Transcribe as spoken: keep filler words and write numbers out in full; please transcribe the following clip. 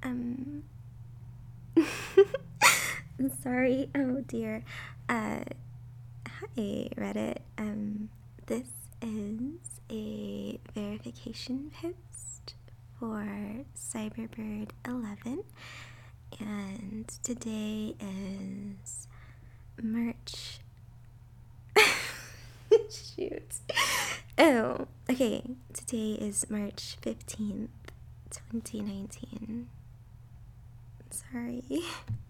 Um, sorry. Oh dear. Uh, hi, Reddit. Um, this is a verification post for Cyberbird eleven, and today is March. Shoot. Oh, okay. Today is March fifteenth, twenty nineteen. Sorry.